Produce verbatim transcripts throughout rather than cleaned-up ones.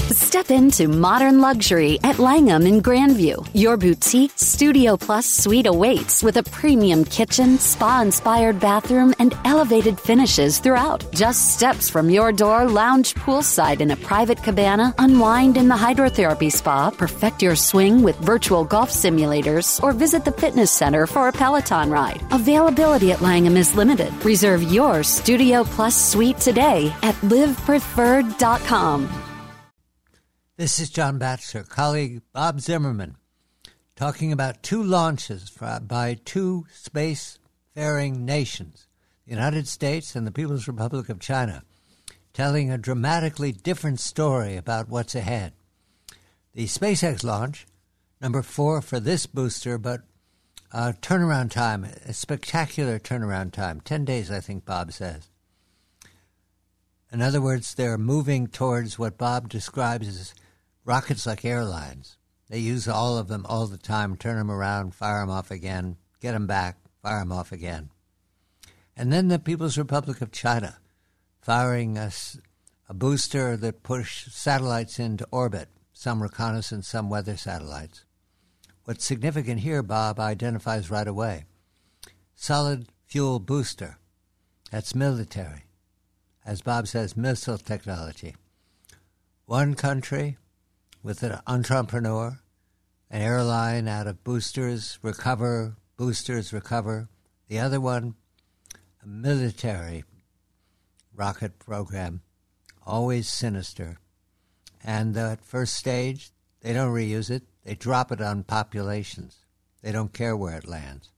Step into modern luxury at Langham in Grandview. Your boutique Studio Plus suite awaits with a premium kitchen, spa-inspired bathroom, and elevated finishes throughout. Just steps from your door, lounge poolside in a private cabana, unwind in the hydrotherapy spa, perfect your swing with virtual golf simulators, or visit the fitness center for a Peloton ride. Availability at Langham is limited. Reserve your Studio Plus suite today at live preferred dot com. This is John Batchelor, colleague Bob Zimmerman, talking about two launches by two space-faring nations, the United States and the People's Republic of China, telling a dramatically different story about what's ahead. The SpaceX launch, number four for this booster, but uh, turnaround time, a spectacular turnaround time, ten days, I think Bob says. In other words, they're moving towards what Bob describes as rockets like airlines. They use all of them all the time, turn them around, fire them off again, get them back, fire them off again. And then the People's Republic of China, firing a, a booster that pushed satellites into orbit, some reconnaissance, some weather satellites. What's significant here, Bob identifies right away. Solid fuel booster. That's military. As Bob says, missile technology. One country with an entrepreneur, an airline out of boosters, recover, boosters, recover. The other one, a military rocket program, always sinister. And that first stage, they don't reuse it. They drop it on populations. They don't care where it lands.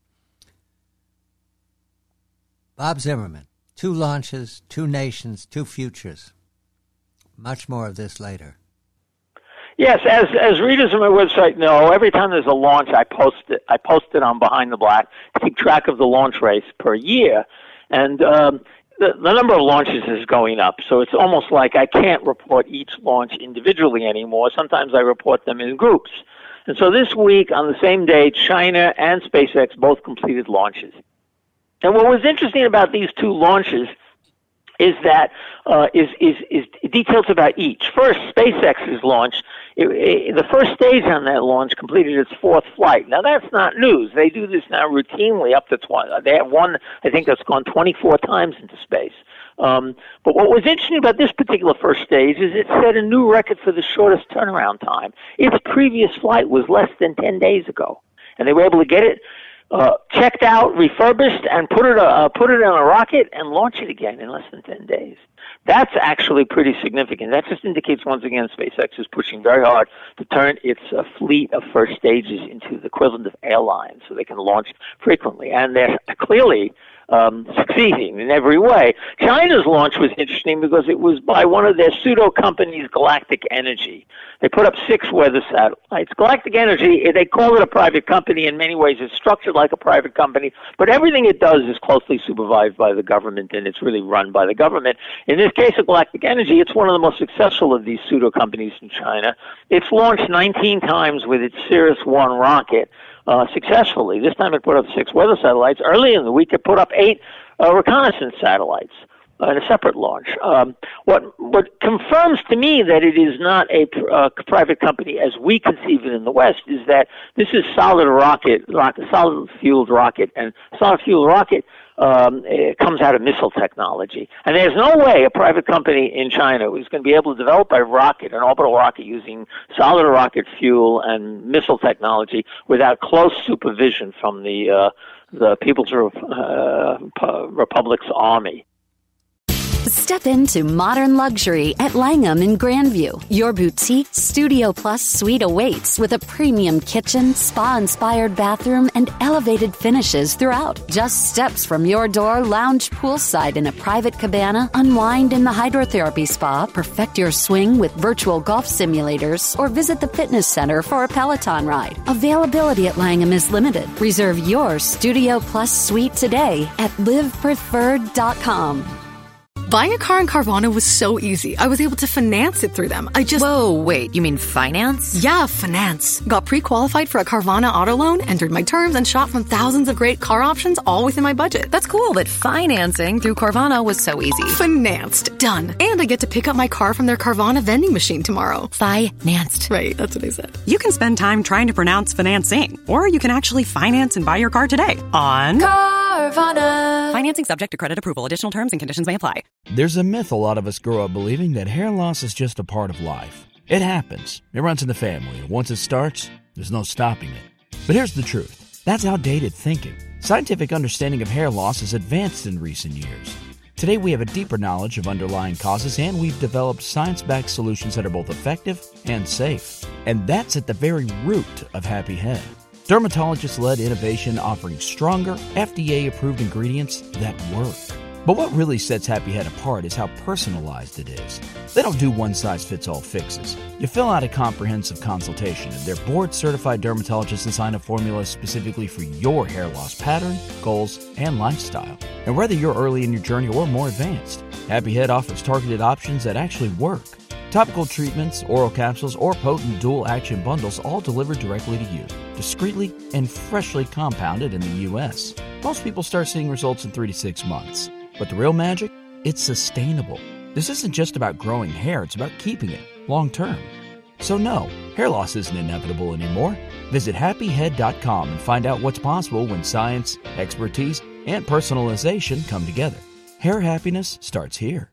Bob Zimmerman, two launches, two nations, two futures. Much more of this later. Yes, as as readers of my website know, every time there's a launch, I post it. I post it on Behind the Black to keep track of the launch race per year, and um, the, the number of launches is going up. So it's almost like I can't report each launch individually anymore. Sometimes I report them in groups. And so this week, on the same day, China and SpaceX both completed launches. And what was interesting about these two launches is that uh, is, is is details about each. First, SpaceX's launch, it, it, the first stage on that launch completed its fourth flight. Now, that's not news. They do this now routinely up to twenty. They have one, I think, that's gone twenty-four times into space. Um, but what was interesting about this particular first stage is it set a new record for the shortest turnaround time. Its previous flight was less than ten days ago, and they were able to get it Uh, checked out, refurbished, and put it uh, put it on a rocket and launch it again in less than ten days. That's actually pretty significant. That just indicates, once again, SpaceX is pushing very hard to turn its uh, fleet of first stages into the equivalent of airlines so they can launch frequently. And they're clearly um, succeeding in every way. China's launch was interesting because it was by one of their pseudo companies, Galactic Energy. They put up six weather satellites. Galactic Energy, they call it a private company. In many ways, it's structured like a private company, but everything it does is closely supervised by the government, and it's really run by the government. In this case of Galactic Energy, it's one of the most successful of these pseudo companies in China. It's launched nineteen times with its Cirrus one rocket uh, successfully. This time it put up six weather satellites. Early in the week, it put up eight uh, reconnaissance satellites in a separate launch. Um, what what confirms to me that it is not a uh, private company as we conceive it in the West is that this is solid rocket, rocket solid fueled rocket, and solid fueled rocket um, it comes out of missile technology. And there's no way a private company in China is going to be able to develop a rocket, an orbital rocket using solid rocket fuel and missile technology without close supervision from the uh, the People's uh, Republic's Army. Step into modern luxury at Langham in Grandview. Your boutique Studio Plus suite awaits with a premium kitchen, spa-inspired bathroom, and elevated finishes throughout. Just steps from your door, lounge poolside in a private cabana, unwind in the hydrotherapy spa, perfect your swing with virtual golf simulators, or visit the fitness center for a Peloton ride. Availability at Langham is limited. Reserve your Studio Plus suite today at live preferred dot com. Buying a car in Carvana was so easy. I was able to finance it through them. I just... Whoa, wait, you mean finance? Yeah, finance. Got pre-qualified for a Carvana auto loan, entered my terms, and shot from thousands of great car options all within my budget. That's cool, but financing through Carvana was so easy. Financed. Done. And I get to pick up my car from their Carvana vending machine tomorrow. Financed. Right, that's what I said. You can spend time trying to pronounce financing, or you can actually finance and buy your car today on Carvana. Financing subject to credit approval. Additional terms and conditions may apply. There's a myth a lot of us grow up believing that hair loss is just a part of life. It happens. It runs in the family. Once it starts, there's no stopping it. But here's the truth. That's outdated thinking. Scientific understanding of hair loss has advanced in recent years. Today we have a deeper knowledge of underlying causes, and we've developed science-backed solutions that are both effective and safe. And that's at the very root of Happy Head. Dermatologist-led innovation offering stronger, F D A-approved ingredients that work. But what really sets Happy Head apart is how personalized it is. They don't do one-size-fits-all fixes. You fill out a comprehensive consultation, and their board-certified dermatologists design a formula specifically for your hair loss pattern, goals, and lifestyle. And whether you're early in your journey or more advanced, Happy Head offers targeted options that actually work. Topical treatments, oral capsules, or potent dual-action bundles all delivered directly to you, discreetly and freshly compounded in the U S. Most people start seeing results in three to six months. But the real magic? It's sustainable. This isn't just about growing hair, it's about keeping it long-term. So no, hair loss isn't inevitable anymore. Visit happy head dot com and find out what's possible when science, expertise, and personalization come together. Hair happiness starts here.